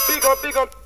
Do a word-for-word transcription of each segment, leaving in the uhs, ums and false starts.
big up, big up.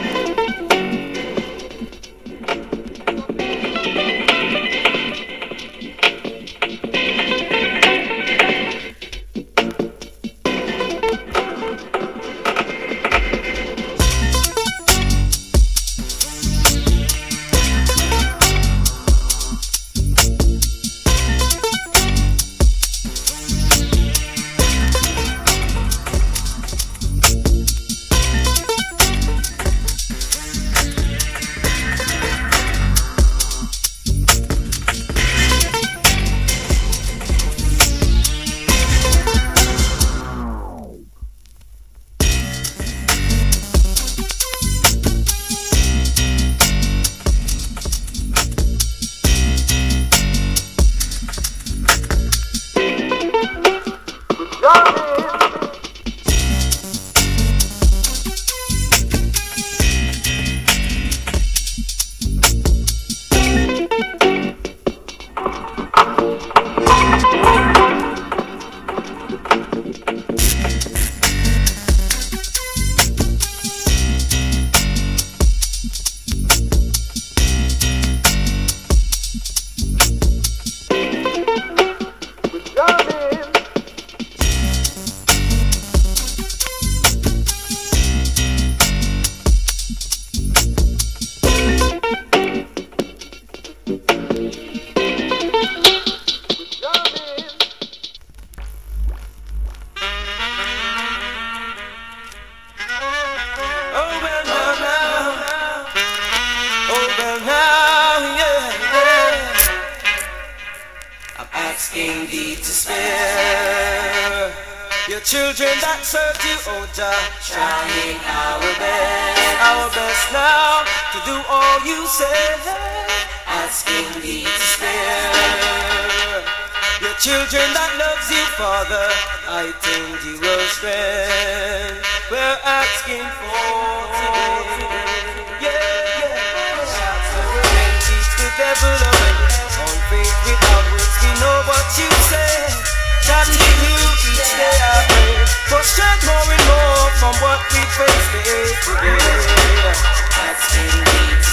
Asking thee to spare your children that served you, oh Jah, trying our best, our best now to do all you say. Asking thee to spare your children that loves you, Father, I think you will strength. We're asking for today, yeah, yeah. Shout to the rain, teach the devil away. On faith without works, we know what you say. Shout to you each day I pray for strength more and more from what we face day to day. Asking thee to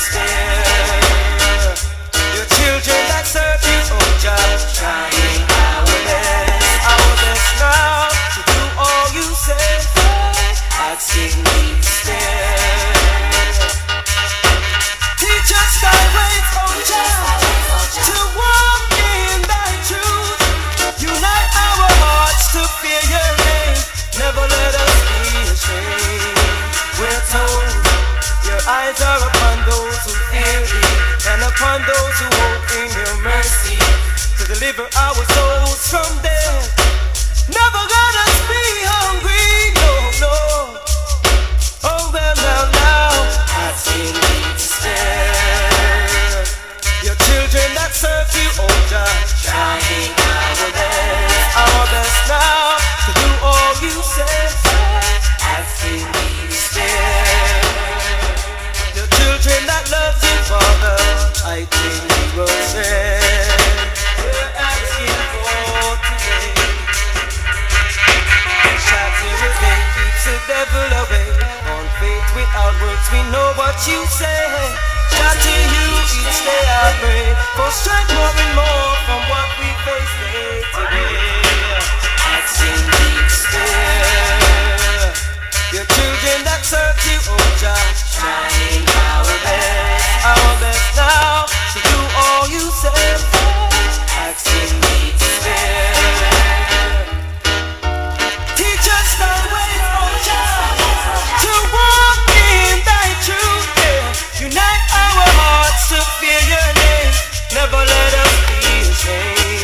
spare your children that serve you, oh Jah, trying our best, our best now to do all you say. Asking thee to spare. Teach us thy ways, oh Jah, to walk in thy truth. Unite our hearts to fear your name. Never let us be ashamed. We're told your eyes are upon those who fear thee, and upon those who hope in your mercy, to deliver our souls from death. Never let us be hungry, no, no. Oh well, now, now, asking thee to spare your children that serve you, oh Jah, trying our best, our best now to do all you say. Asking thee to spare your children that love you, Father, I think we will share. We're asking for today. Shout to the day, keeps the devil away. On faith without works, we know what you say. Shout to you each day I pray for strength more and more from what we face day to day. Asking thee to spare your children that serve you, oh Jah, trying our best, our best now to do all you say. Asking thee to spare. Teach us thy ways, oh Jah, to walk in thy truth, yeah. Unite our hearts to fear your name. Never let us be ashamed.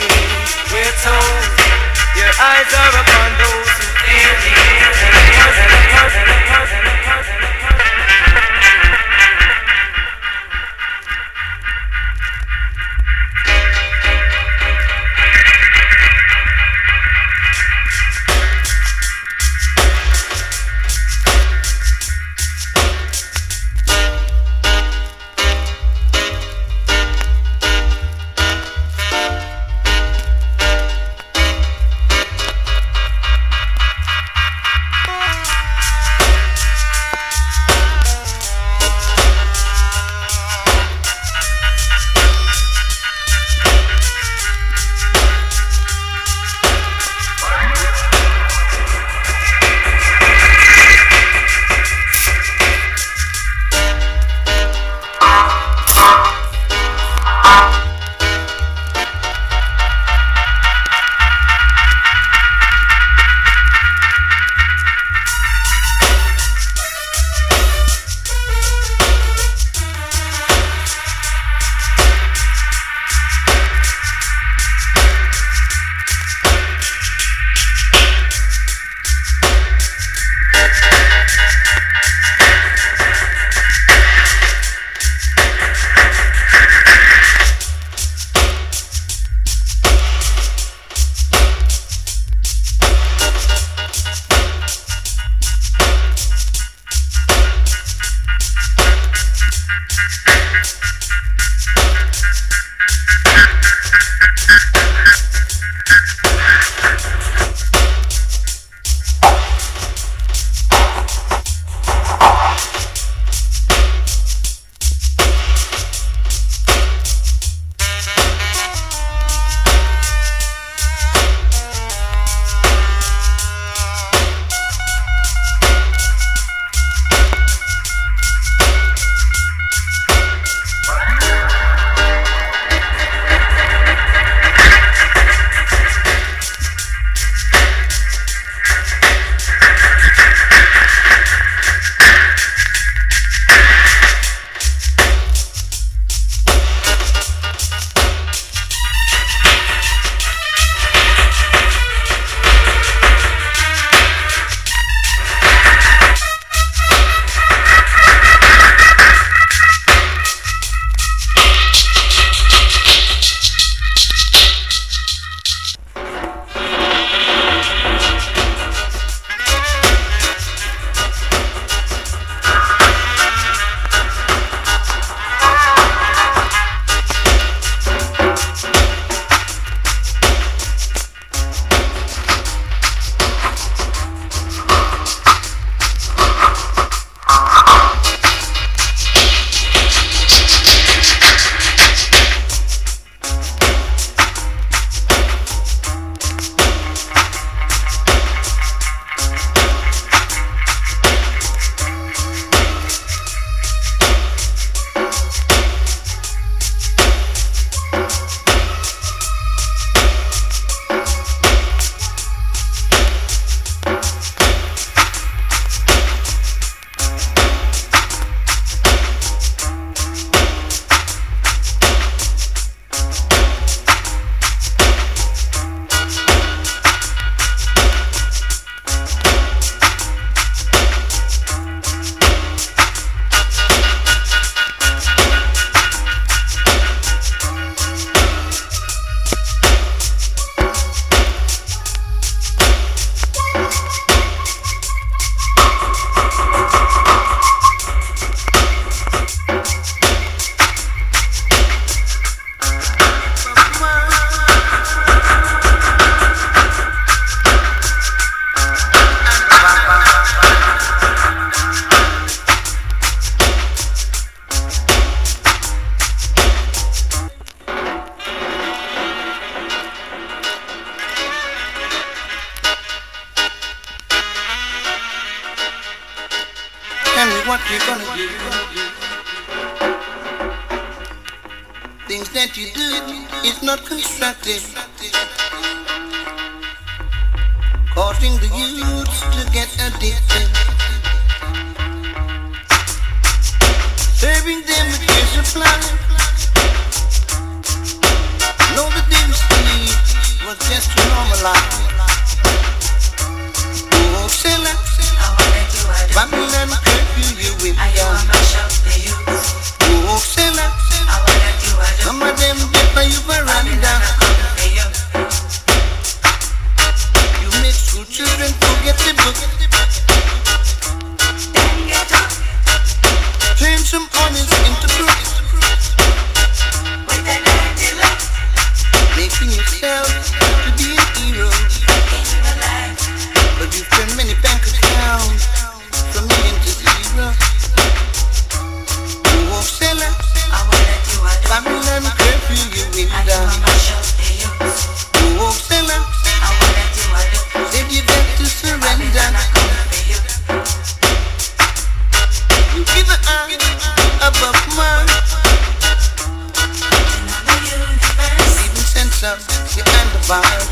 Tell me what you're gonna do. Things that you do is not constructive, causing the youths to get addicted, serving them with your supply. Know that they received was just to normalize. Oh, Silla, Babylon curfew you with down. Oh, Silla, some of them get by you veranda. You make school children forget the book. Turn some honest into crooks, making yourself to be a hero. But you've turned many bank accounts from million to zero. Oh, Silla, Babylon curfew you in down. Oh, Silla, said you got to surrender. You give an eye above mine. Even sense of the underbars,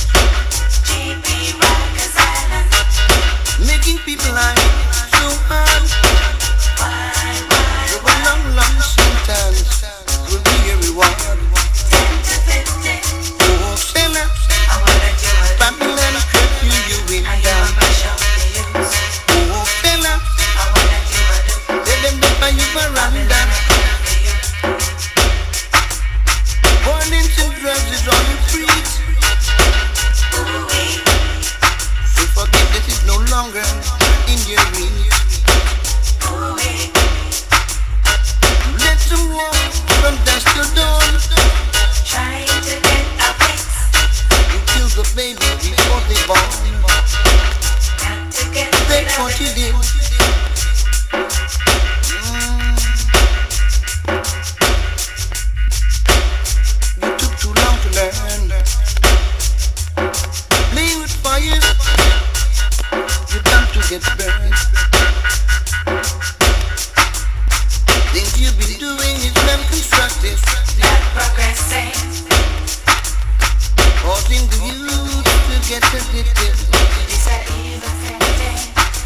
making people life so hard. So a long, long sentence will be a reward. Oh, Silla, Babylon curfew you in down. Oh, Silla, let them get by you veranda. Violence and drugs is all you preach. So forgiveness is no longer in your reach. Let them walk from dusk till dawn. Trying to get a fix. You kill the baby before they born. Got to get That's what you did. Mm. You took too long to learn. Play with fire, you're bound to get burned. Things you've been doing is non-constructive, not progressing. causing the youth to get addicted. It's a evil thing.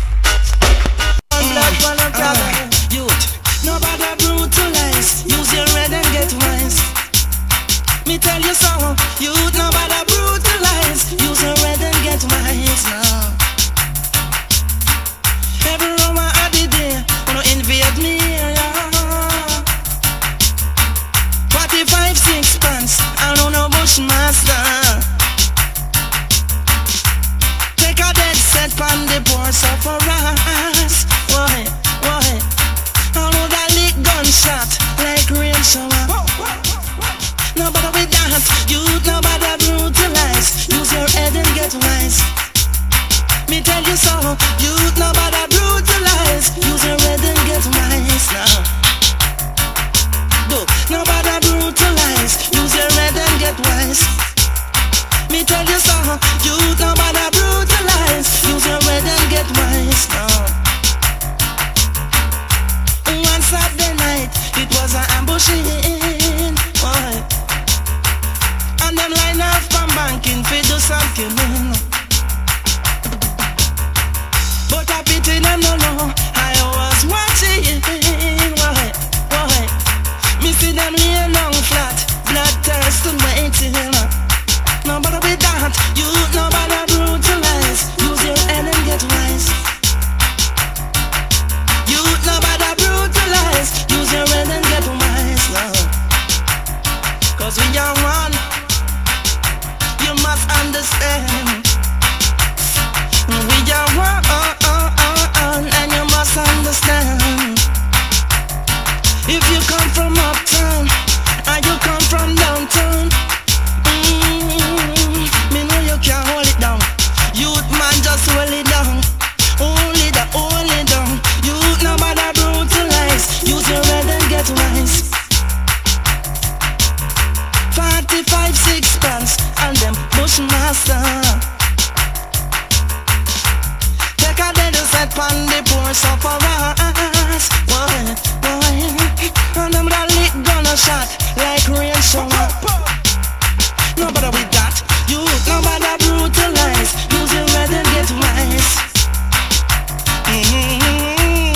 Blood for no trouble. Youth, nobody brutalize. Use your head and get wise. Me tell you so. Youth, nobody brutalize. Use your head and get wise now. Every hour of the day, wanna invade me, yeah. Forty-five, six pants, I don't know Bushmaster. Take a dead set from the poor sufferers. Why, why? I know that lick gunshot like rain shower. Nobody with that, youth, nobody brutalize. Use your head and get wise. Me tell you so, youth, nobody brutalize. Use your head and get wise now. Do, nobody brutalize. Use your head and get wise. Me tell you so, youth, nobody brutalize. Use your head and get wise now. One Saturday night, it was an ambushing, boy. And them line up from banking for do some killing. But I pity them no no, I was watching, why, why? Me see them lay long flat, bloodthirst and waiting. Nobody with that, you nobody brutalize. Use your head and get wise. You nobody brutalize. Use your head and get wise now. Cause we are one, you must understand. We are one, and you must understand. If you come from uptown, and you come from downtown, mm, me know you can't hold it down. Youth man, just hold it down. Hold it down, hold it down. Youth nobody brutalize. Use your head and get wise. Forty-five, six pants, and them Bushmaster. Take a dead set on the poor sufferer. a shot like rain shower. No bother with that. You no bother brutalize. Use your red and get wise. Mm-hmm.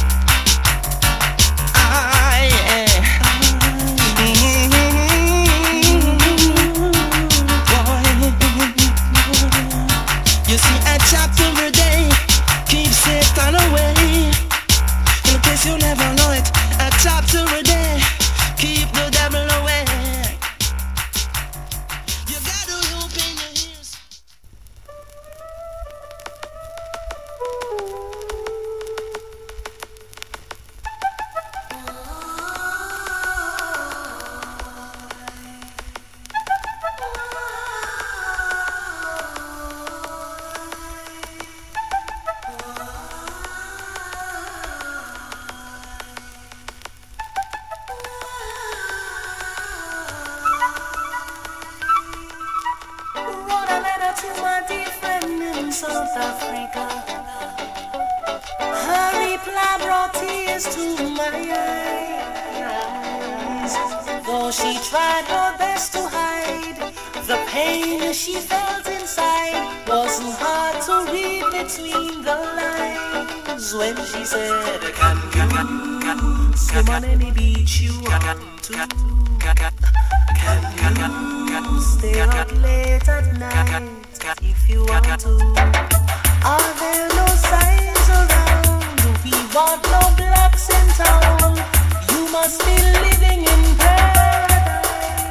Ah, yeah. You see, I chop every day, keep Satan away. In case you never know it, I chop every day, keep the devil away. You gotta open your ears. Wrote a letter to my dear friend in South Africa. Her reply brought tears to my eyes. Though she tried her best to hide the pain she felt inside, wasn't hard to read between the lines. When she said, can you swim on any beach you want to? Can you stay up late at night if you want to? Are there no signs around? We want no blacks in town. You must be living in paradise.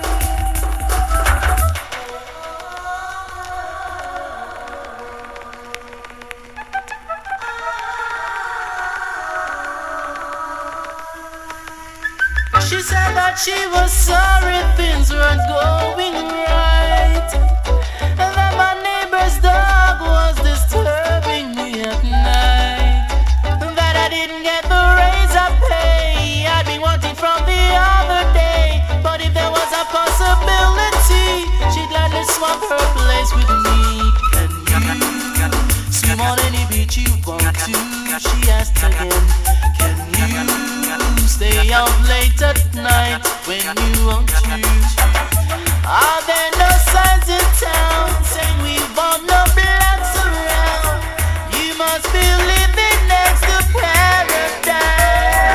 She said that she was sorry things weren't going right, and that my neighbor's dog was disturbing me at night, and that I didn't get the raise of pay I'd been wanting from the other day. But if there was a possibility, she'd gladly swap her place with me. Can you swim on any beach you want to? She asked again. Can you stay out late at night when you want to? Are there no signs in town saying we want no blacks around? You must be living next to paradise.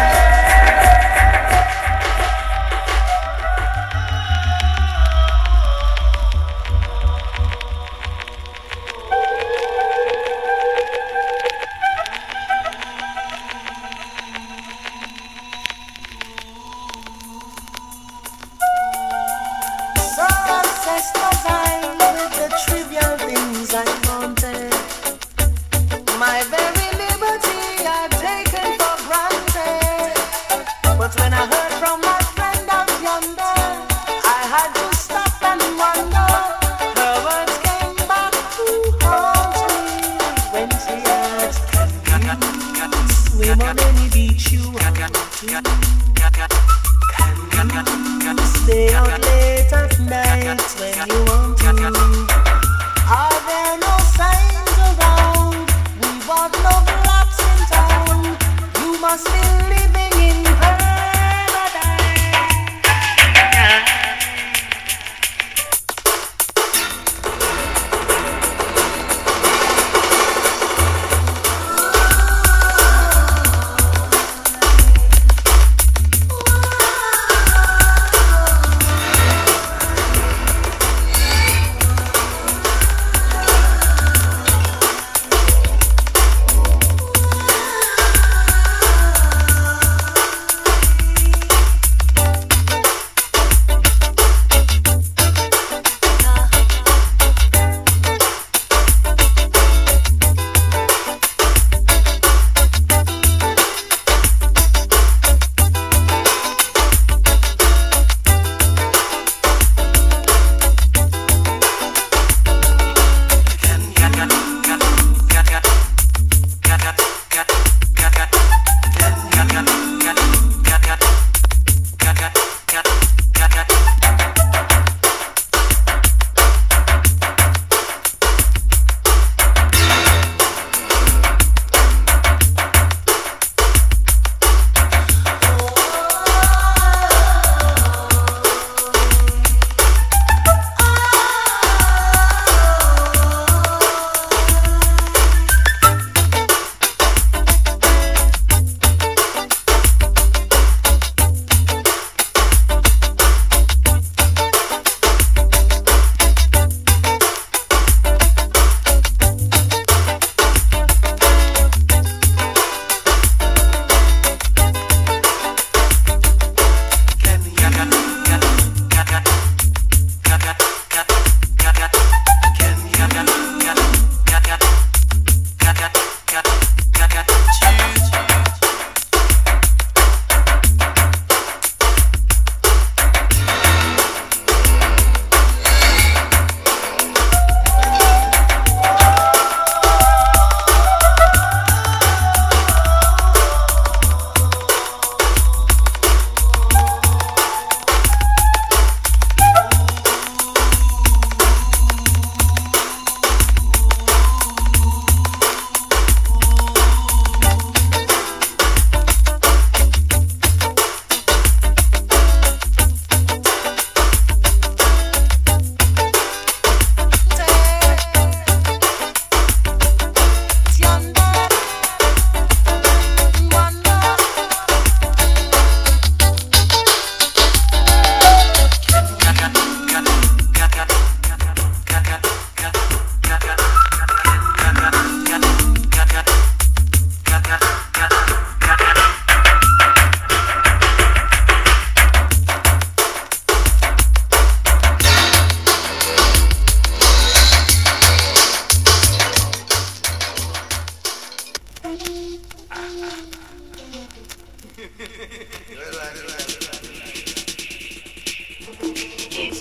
So obsessed was I with the trivial things I wanted. My very liberty I'd taken for granted. But when I heard from my friend out yonder, I had to stop and wonder. Her words came back to haunt me when she asked, can you swim on any beach you want to? Can you stay out late at night when you want to? Are there no signs around? We want no blacks in town. You must be living in paradise.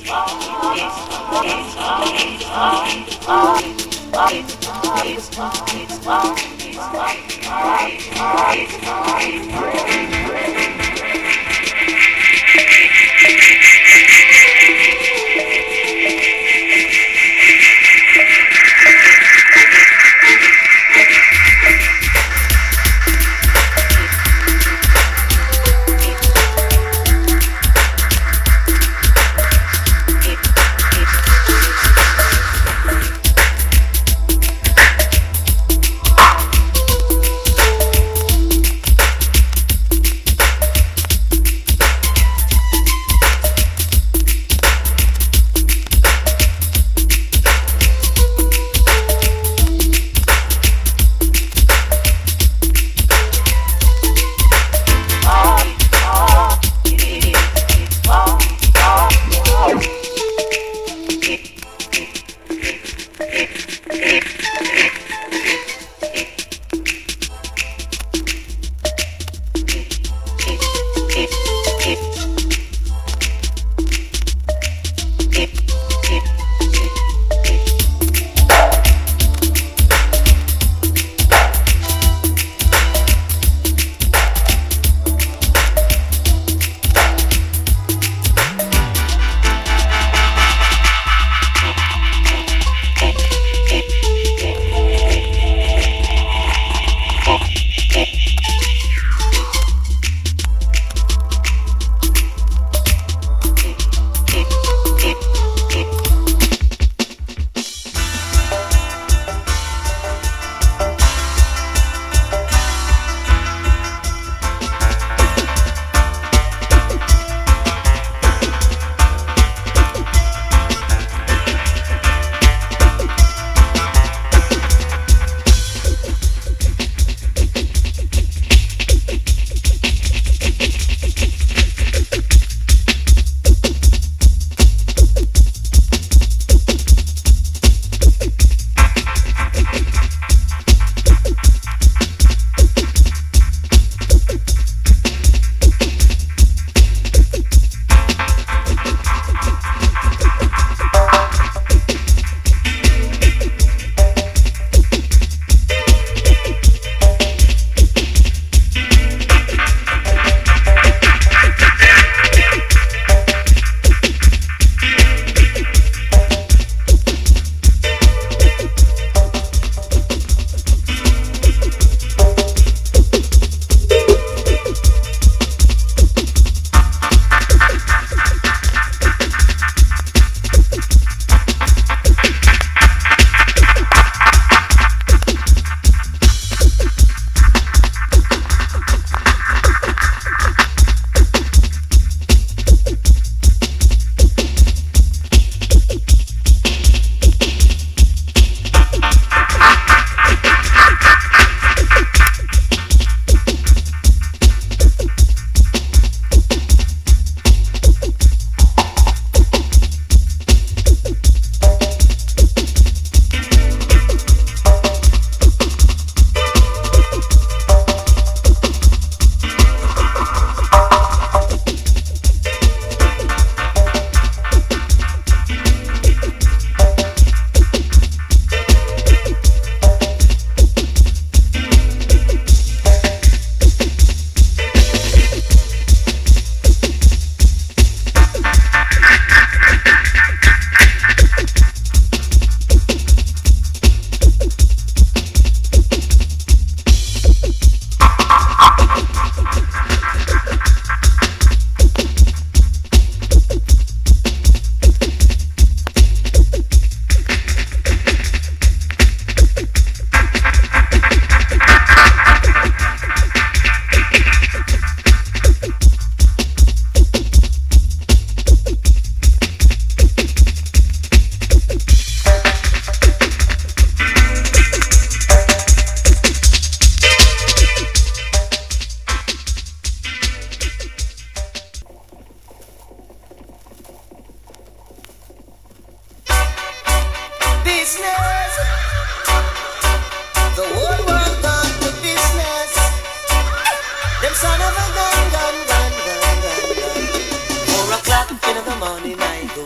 Son of a gun, gun, gun, gun, gun. Four o'clock in the morning I go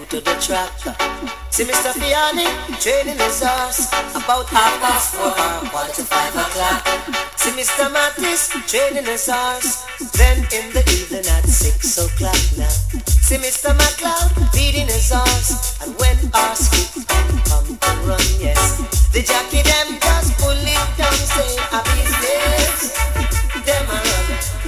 to the track. See Mister Fiani training his horse about half past four or quarter to five o'clock. See Mister Mattis training his horse, then in the evening at six o'clock now. See Mister McLeod feeding his horse, and when horse fit and come to run, yes, the jockey them just pull it down, say a business, them a run,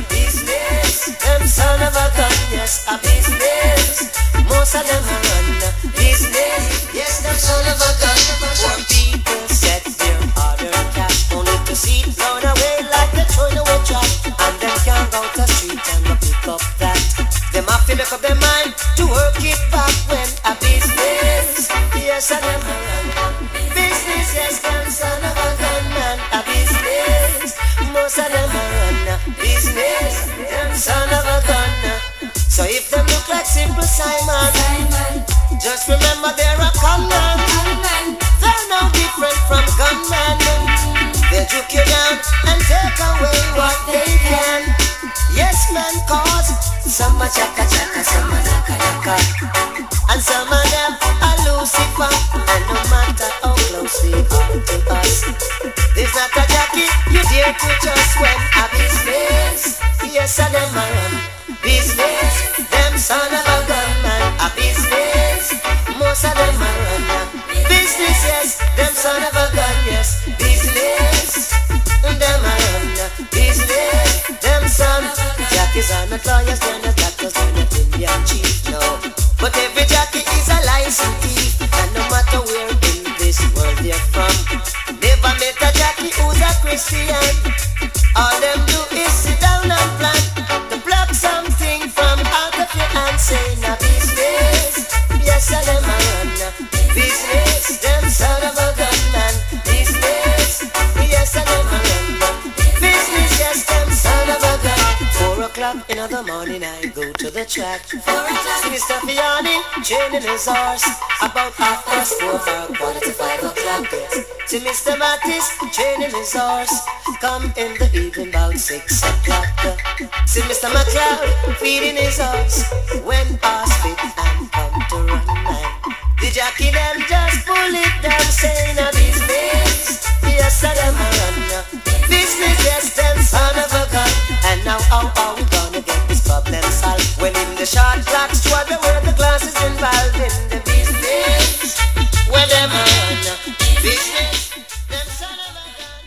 business, them son of a gun, yes, a business, most of them a run, business, yes, them son of a gun. Some people set their order cash only to see it blown away like the throwing away trash, and them can't go to the street and go pick up that. Them have to make up their mind to work it back when a business, yes, and them a run, business, yes, them son of a gunman, a business, most of them a run, business, them son of a gun. So if them look like simple Simon, Simon, just remember they're a conman, conman. They're no different from gunmen. They'll juke you down and take away what they can. Yes, man, cause some a chaka chaka, some a naka naka, and some of them are Lucifer. And no matter how close they are to us, there's not a jockey you dare to trust when a business, yes, and them a run, business, them son of a gunman, a business, most of them a run, business, yes, them son of a gun, yes, business, them a run, business, them son. Jockeys are not lawyers, they're not doctors, they're not Indian chief, no. But every jockey is a licensed thief, and no matter where in this world they're from, never met a jockey who's a Christian. All them do is sit down and plan to block something from out of your hand, say na business, yes, and them a run, business, them son of a gunman, business, yes, and them a run, business, yes, them son of a gun. Four o'clock in the morning I go to the track. See Mister Fiani training his horse about half past four or quarter to five o'clock. Yes. See Mister Mattis training his horse come in the evening about six o'clock. See Mister McLeod feeding his horse when horse fit and come to run man. The jockey them just pull it down, saying a business, yes, and them a run, business, yes, them son of a gun. And now how are we gonna get this problem solved? When in the short black struggle where the glass is involved in the business, where them a run, business, them son of a gun.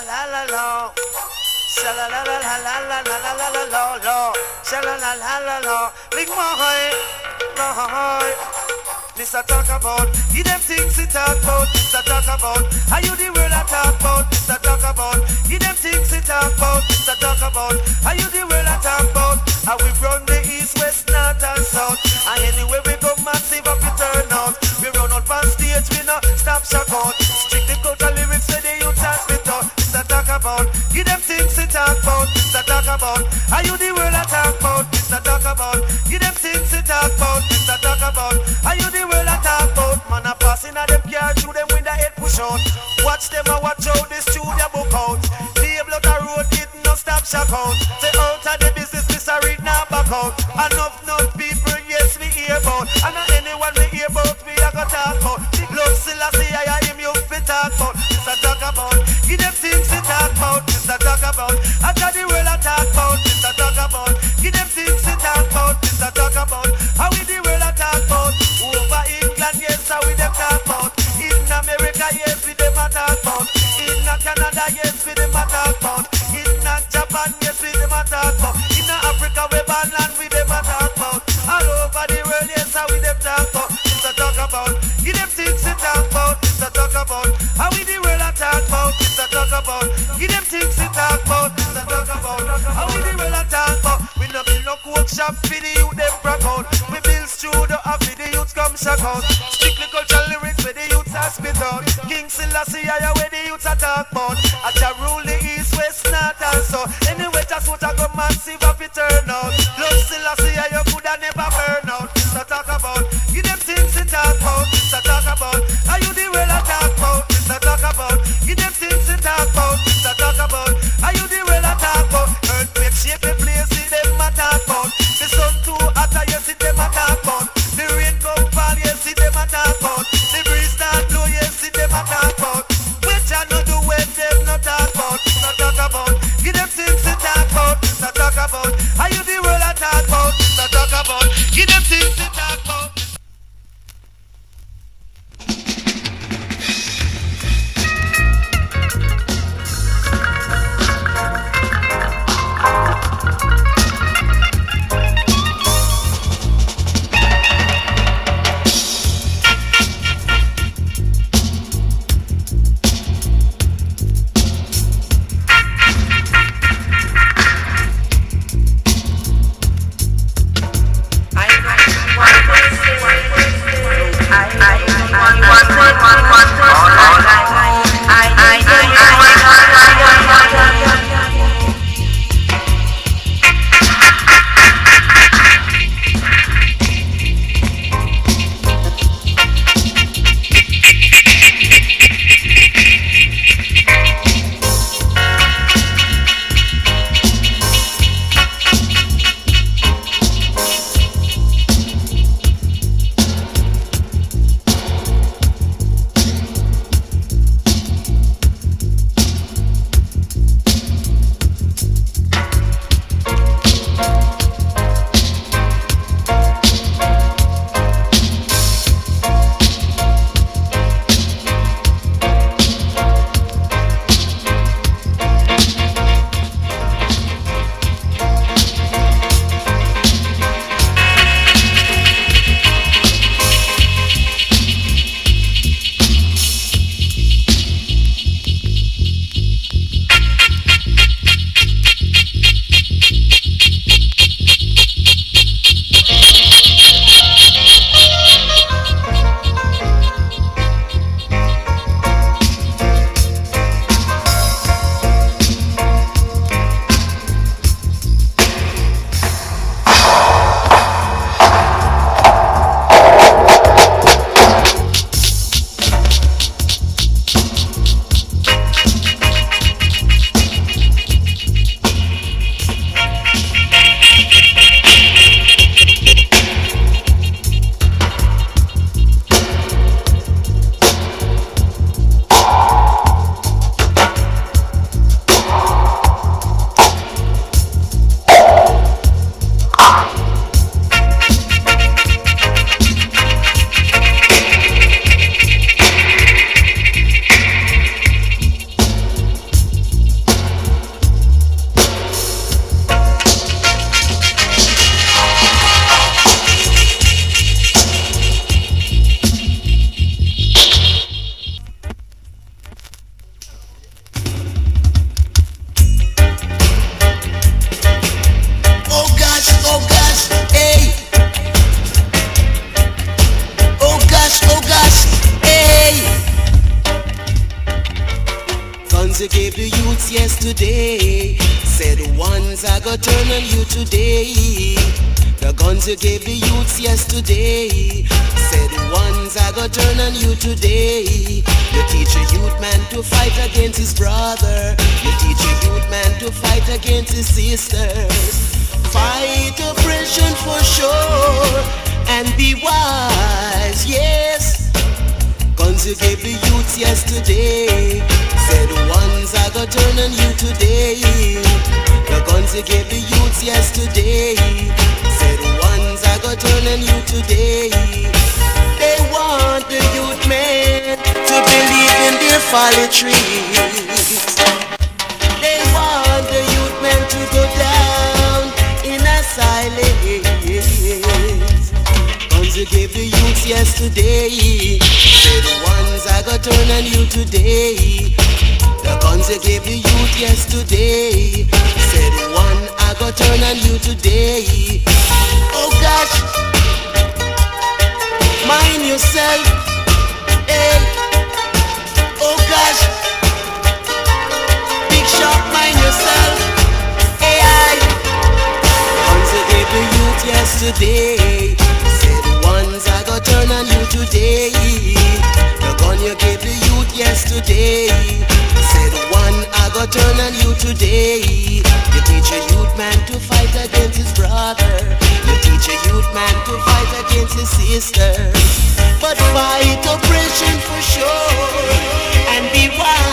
la la la. Sha la la la la la la la la la la la. Sha la la la la la. Big boy, boy. This I talk about. You them things we talk about. This I talk about. How you the world I talk about. This I talk about. You them things we talk about. This I talk about. How you the world I talk about. How we run the east, west, north and south. And anyway we go massive up we turn out. We run out on stage, we no stop shock out. Strictly cultural lyrics so the youth and spit out. This I talk about. You them things we talk about. This I talk about. How you the world I talk about. This I talk about. You them things we talk about. This I talk about. How you the world I talk about. Man a passing at them car through them with the head push out. Watch them and watch out the studio book out. Table out the road it no stop shock out. Say out of the business this a read now back out. Enough enough people yes we hear about. And not anyone we hear about we a go talk about. Big love still I see I him you fit talk about. This I talk about. Give them things we talk about. This I talk about. After the world I talk about. This I talk about. Give them things we talk about. This I talk about. How we the world I talk about. Over England, yes, how we them talk about. In America, yes, we them a talk about. In Canada, yes, we them a talk about. In Japan, yes, we them a talk about. In Africa, we born land, we them a talk about. All over the world, yes, how we them talk about. This I talk about. Give them things we talk about. This I talk about. How we the world I talk about. This I talk about. Give them things we talk about. This I talk about. How we the world I talk about. We no build no coke shop for the youth them brag out. We build studio up for the youth come shock out. Strictly cultural lyrics where the youths are spit out. King Selassie I where the youths are talk about. I shall rule the east, west, north and south. Anyway that's what I go massive up it turn out. Love Selassie I you coulda never burn out. This I talk about. Give them things to talk about. This I talk about. How you the world I talk about. This I talk about. Give them things to talk about. This I talk about. How you the world I talk about. Earthquake shape the place see them a talk about. The sun too hot you see them a talk about. The rain come fall you see them a talk about. The breeze start blow you see them a talk about. Which I know do when them not talk gave the youths yesterday, said ones I got turn on you today. The guns you gave the youths yesterday, said ones I got turn on you today. You teach a youth man to fight against his brother. You teach a youth man to fight against his sisters. Fight oppression for sure and be wise, yes. Guns you gave the youths yesterday, said ones I got turn on you today. The guns you gave the youths yesterday, said ones I got turn on you today. They want the youth men to believe in their folly trees. They want the youth men to go down in a silence. Guns you gave the youths yesterday, said ones I got turn on you today. The guns you gave the youth yesterday, said one I got turn on you today. Oh gosh, mind yourself, hey. Oh gosh, big shot, mind yourself, hey I. Guns you gave the youth yesterday, said ones I got turn on you today. The gun you gave the youth yesterday, said one I got turn on you today. You teach a youth man to fight against his brother. You teach a youth man to fight against his sisters. But fight oppression for sure and be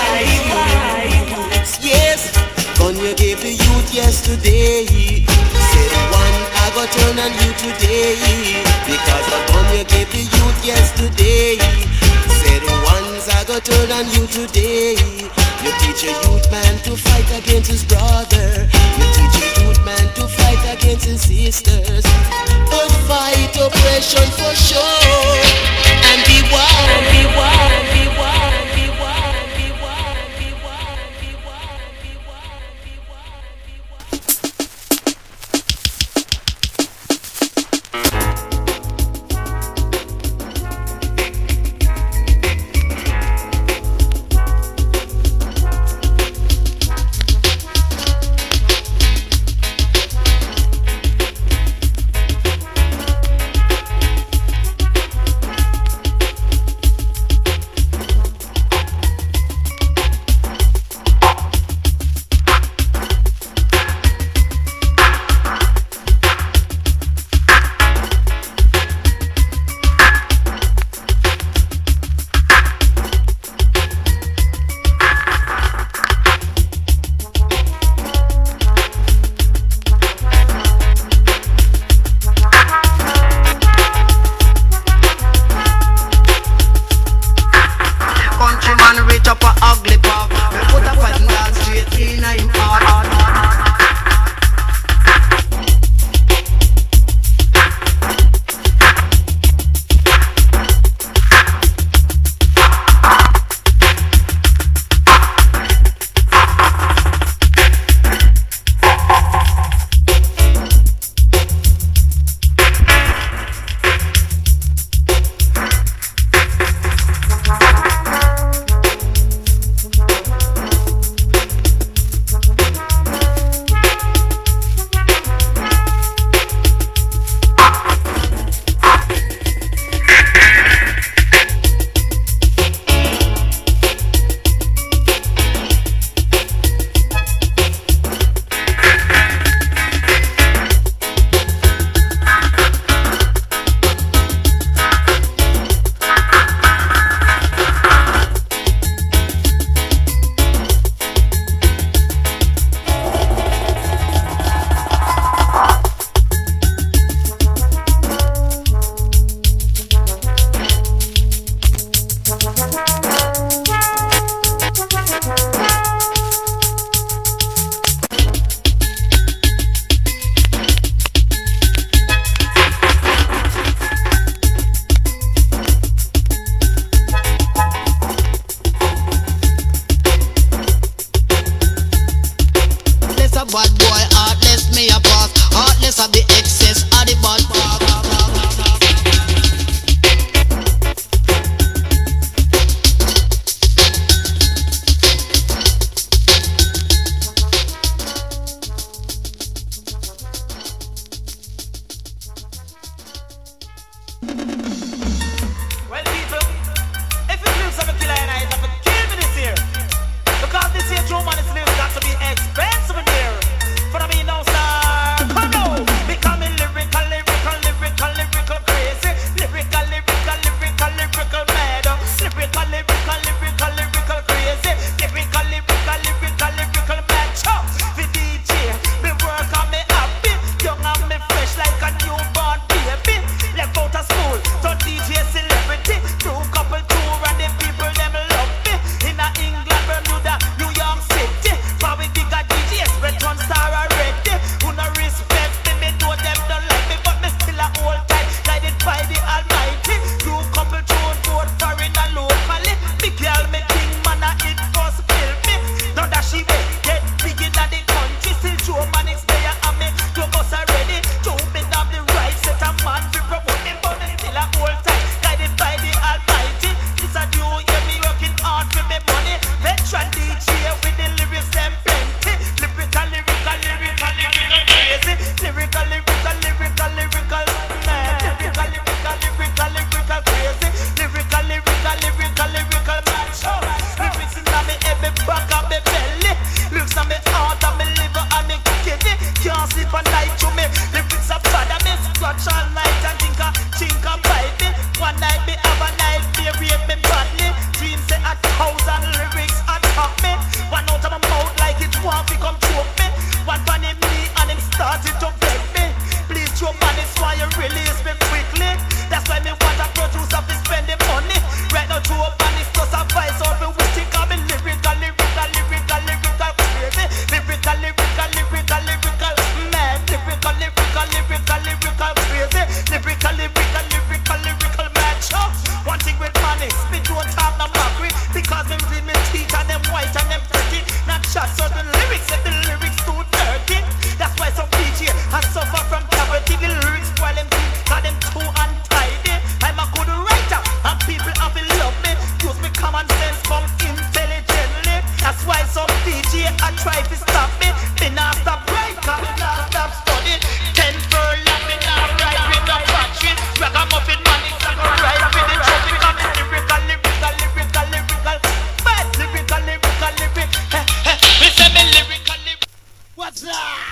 wise. Yes, gun you gave the youth yesterday, said one I got turn on you today. Because the gun you gave the youth yesterday, said ones I got turn on you today. You teach a youth man to fight against his brother. You teach a youth man to fight against his sisters. But fight oppression for sure and be wild, and be wild, be wild, be wild, be wild, be wild, be wild, be wild, be the lyrics and the lyrics too dirty. That's why some D J I suffer from poverty. The lyrics spoil them too, cause them too untidy. I'm a good writer and people have to love me. Use me common sense, come intelligently. That's why some D J I try to stop me. Me not stop right, cause me not stop studying. Ten furlong, me not right with the battery. Ragamuffin man is not right with the truth. Because me lyrical, lyrical, lyrical, lyrical. Bad lyrical, lyrical, lyrical. We say me lyrical, lyrical. What's that?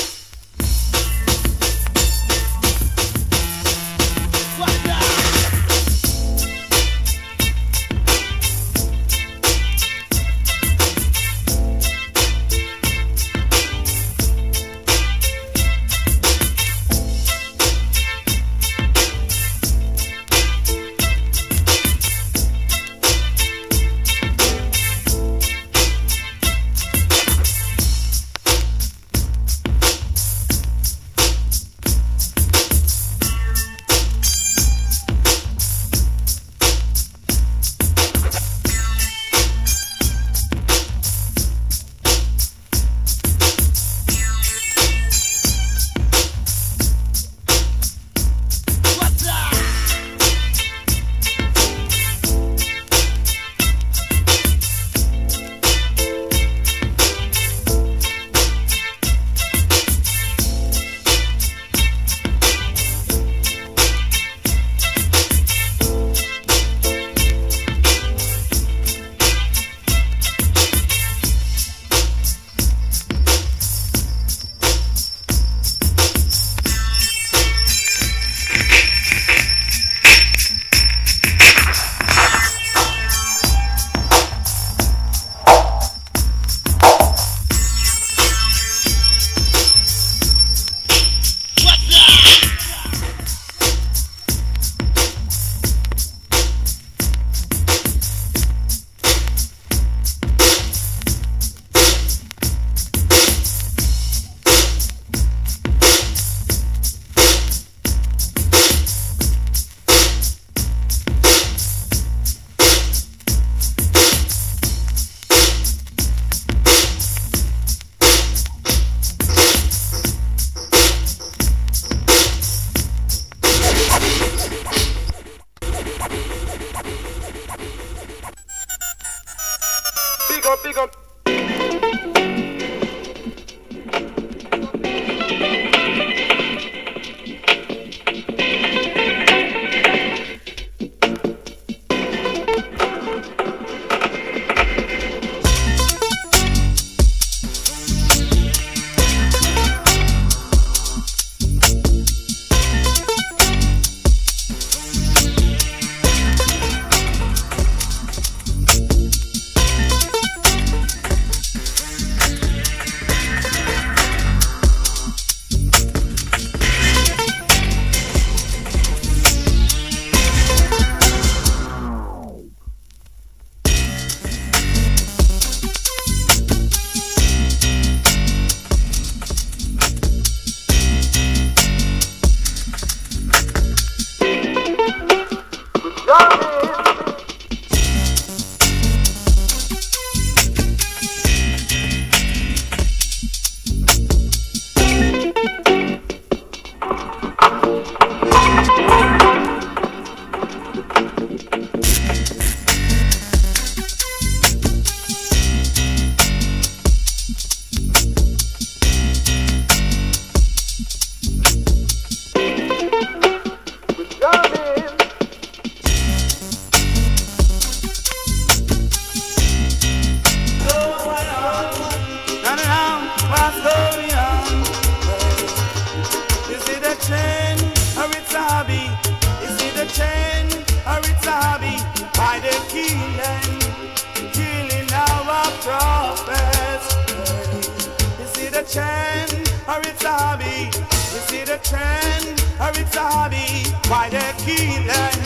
trend, or it's a hobby. You see the trend, or it's a hobby. Why they're killing,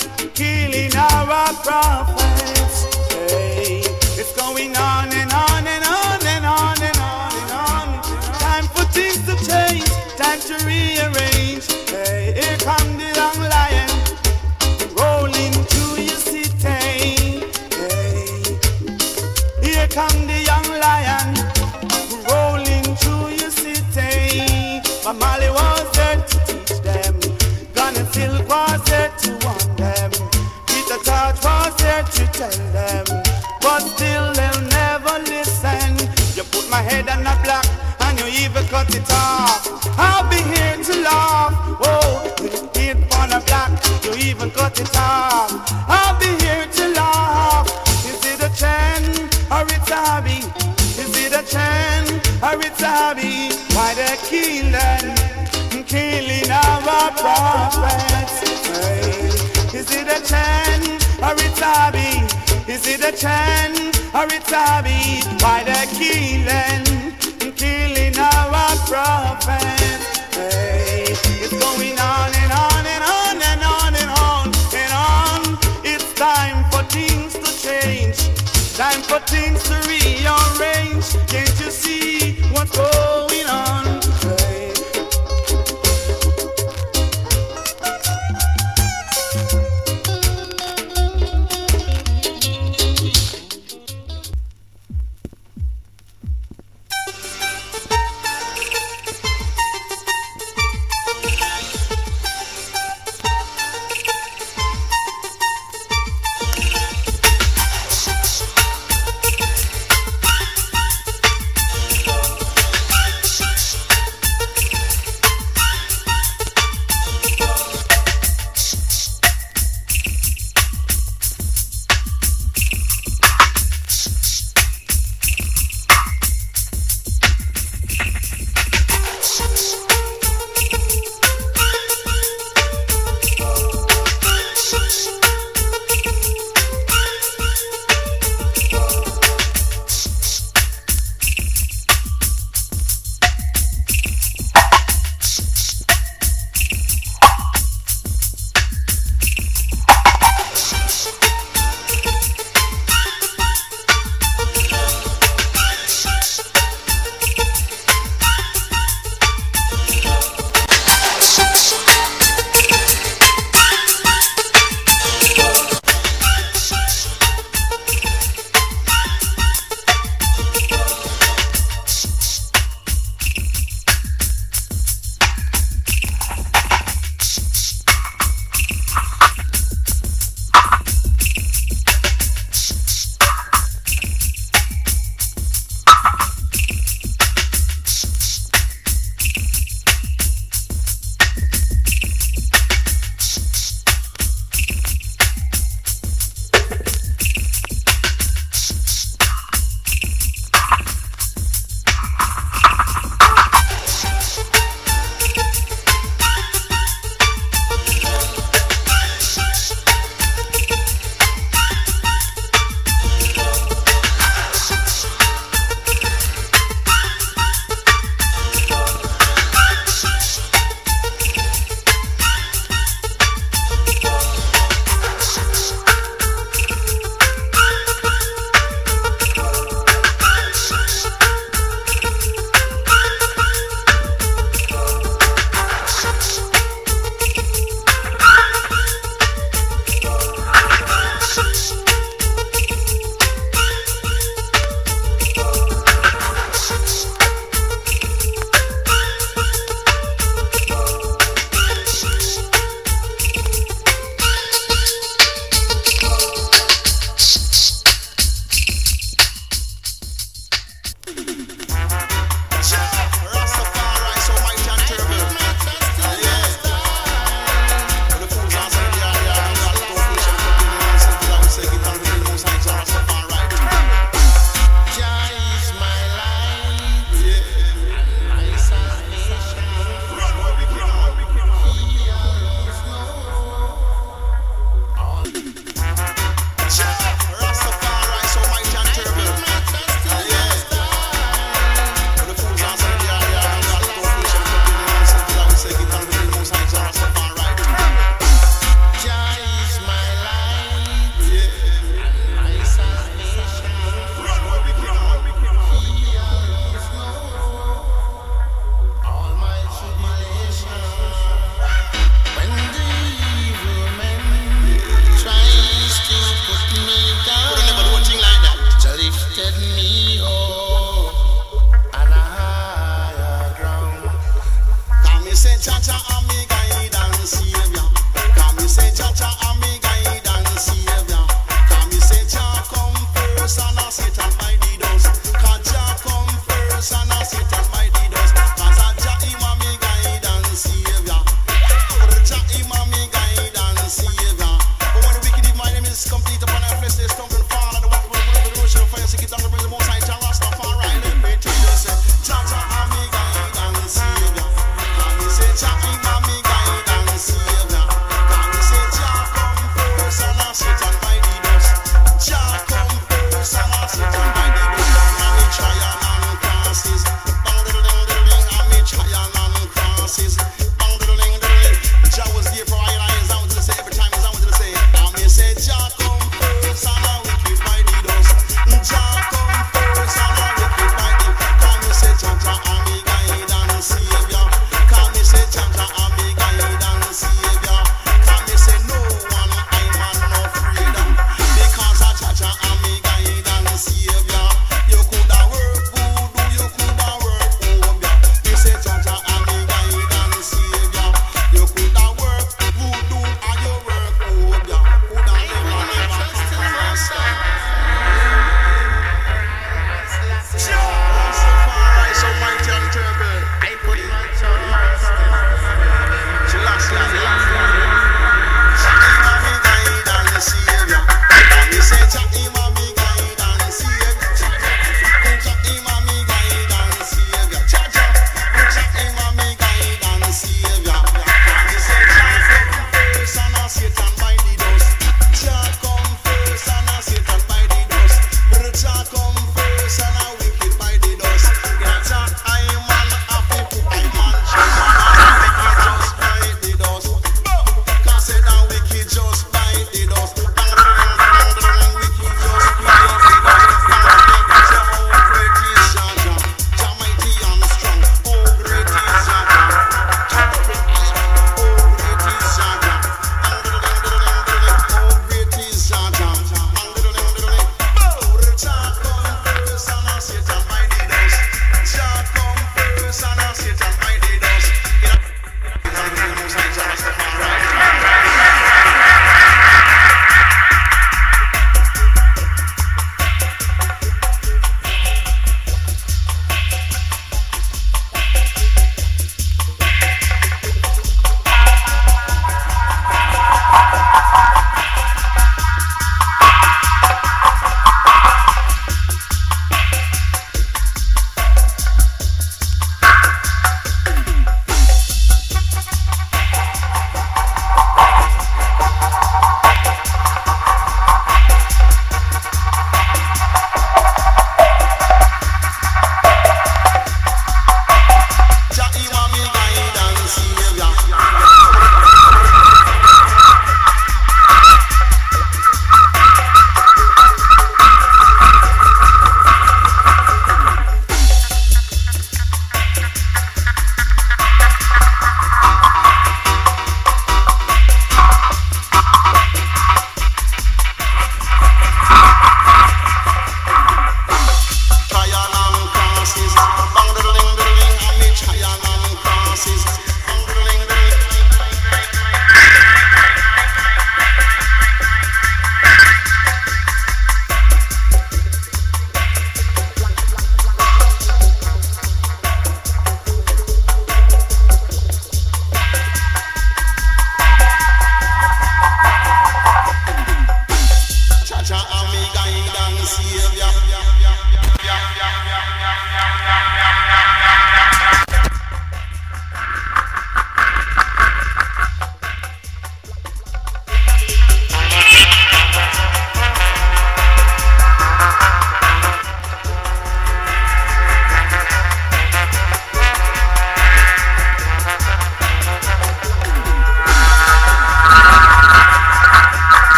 killing our prophets. Hey, it's going on and on and on and on and on and on. Time for things to change, time to rearrange. Hey, here come the young lion, rolling through your city. Hey, here come the young lion, red and a black, and you even cut it off. I'll be here to laugh. Oh, it on a black, you even cut it off. I'll be here to laugh. Is it a trend or it's a hobby? Is it a trend or it's a hobby? Why they're killing, killing our prophets? Hey. Is it a trend or it's a hobby? Is it a trend or it's a hobby? Why they're killing, killing our prophets? Hey. It's going on and on and on and on and on and on. It's time for things to change. Time for things to rearrange. Can't you see what's going on? Hey.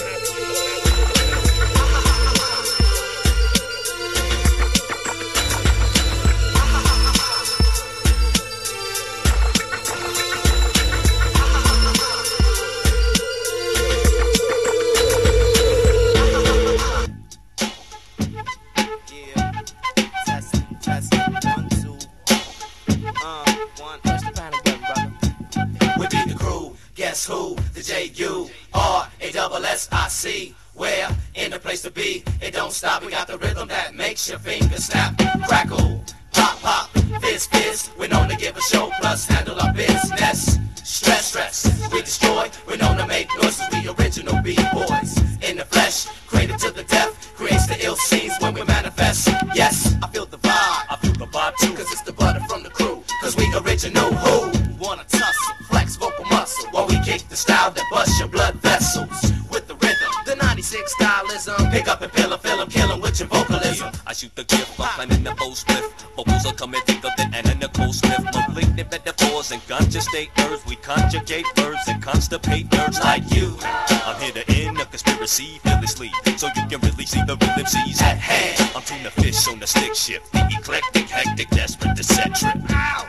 Guess who? The J U R A S S I C. Where? In the place to be. It don't stop. We got the rhythm that makes your fingers snap. Crackle, pop, pop, fizz, fizz. We're known to give a show, plus handle our business. Stress, stress, we destroy. We're known to make noises. We original B-boys. In the flesh, created to the death. Creates the ill scenes when we manifest. Yes, I feel the vibe. I feel the vibe too. Cause it's the butter from the crew. Cause we original who? Wanna tussle, flex vocal muscle. While we kick the style that busts your blood vessels. With the rhythm, the ninety-six stylism. Pick up and fill 'em, fill 'em, kill 'em with your vocalism. I shoot the gift, I'm climbing the bow spliff. Vocals are coming thicker than Anna Nicole Smith. Malignant metaphors and ganja state nerves. We conjugate verbs and constipate nerves like you. I'm here to end a conspiracy fearlessly, so you can really see the real M Cs at hand. I'm tuna fish on the stick shift. The eclectic, hectic, desperate to set trip. Ow!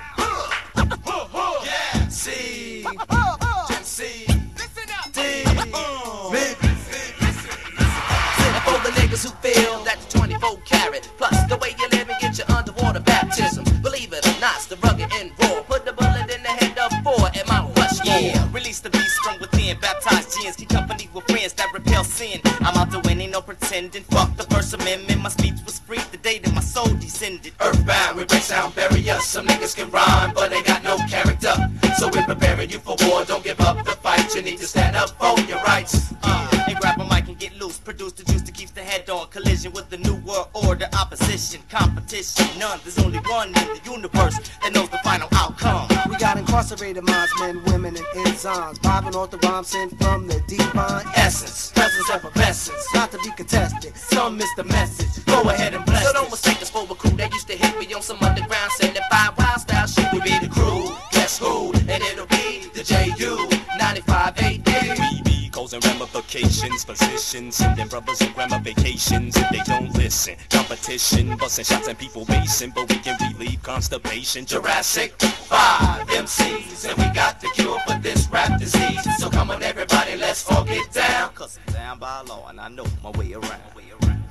Yeah! C! Gen C! Listen up! D! Me! And for the niggas who feel that the twenty-four carat plus the way you live and get your underwater baptism. Believe it or not, it's the rugged and raw. Put the bullet in the head of four at Mount Rushmore. Yeah, release the beast from within. Baptized gins, keep company with friends that repel sin. I'm out to win, ain't no pretending. Fuck the First Amendment. My speech was free the day that my soul descended. Earthbound, we break sound barriers. Some niggas can rhyme, but they got no character. So we're preparing you for war. Don't give up the fight. You need to stand up for your rights. Uh, and grab a mic and get loose. Produce the juice that keeps the head on. Collision with the new world order. Opposite position, competition, none. There's only one in the universe that knows the final outcome. We got incarcerated minds, men, women, and enzymes. Vibing off the rhymes sent from the divine essence, presence, effervescence, not to be contested. Some miss the message. Go ahead and bless. So don't mistake us for a crew that used to hit me on some underground seventy-five wild style shit. We be the crew, guess who? And it'll be the J U ninety-five A D. We be causing ramifications, positions, sending brothers on grammar vacations if they don't listen. Competition, busting shots and people basing, but we can relieve constipation. Jurassic five M Cs, and we got the cure for this rap disease. So come on everybody, let's all get down. Cause I'm down by law and I know my way around. My way around.